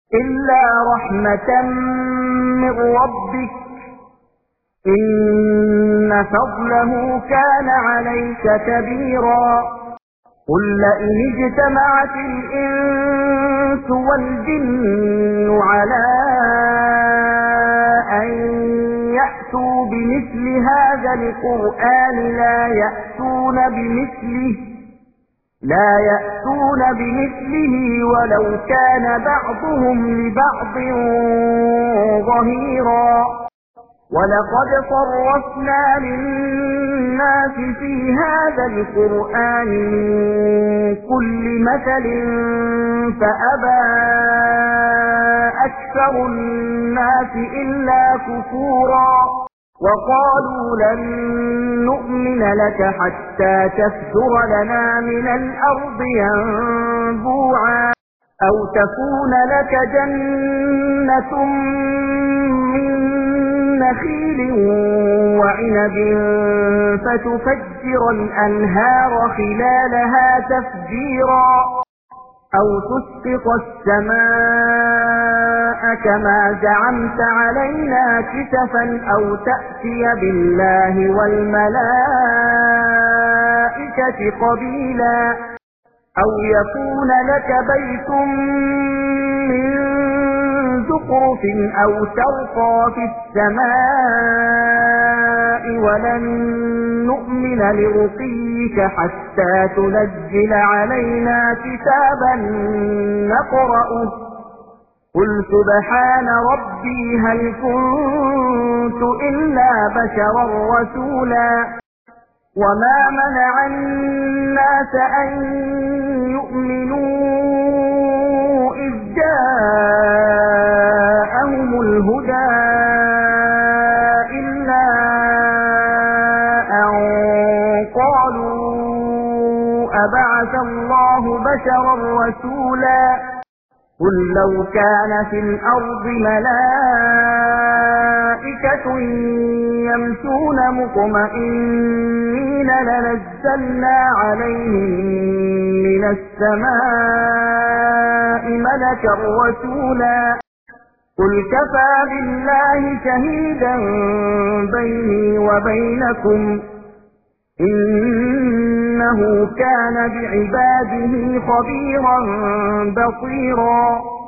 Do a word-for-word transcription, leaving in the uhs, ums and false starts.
إلا رحمة من ربك إن فضله كان عليك كبيرا قل لئن اجتمعت الإنس والجن على أن يأتوا بمثل هذا القرآن لا يأتون بمثله لا يأتون بمثله ولو كان بعضهم لبعض ظهيرا ولقد صرفنا للناس في هذا القرآن من كل مثل فأبى أكثر الناس إلا كفورا وقالوا لن نؤمن لك حتى تفجر لنا من الأرض ينبوعا أو تكون لك جنة من نخيل وعنب فتفجر الأنهار خلالها تفجيرا أو تسقط السماء كما زعمت علينا كسفا أو تأتي بالله والملائكة قبيلا أو يكون لك بيت من زخرف أو ترقى في السماء ولن نؤمن لرقيك حتى تنزل علينا كتابا نقرأه قل سبحان ربي هل كنت إلا بشرا رسولا وما منع الناس أن يؤمنوا إذ جاءهم الهدى إلا أن قالوا أبعث الله بشرا رسولا قل لو كان في الأرض ملائكة يمشون مطمئنين لنزلنا عليهم من السماء ملكا رسولا قل كفى بالله شهيدا بيني وبينكم إنه كان بعباده خبيرا بصيرا